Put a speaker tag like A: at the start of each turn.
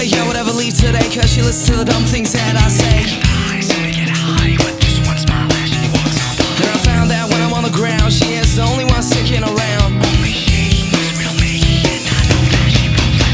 A: boy, yo, would ever leave today, cause she listens to the dumb things that I say. Get high,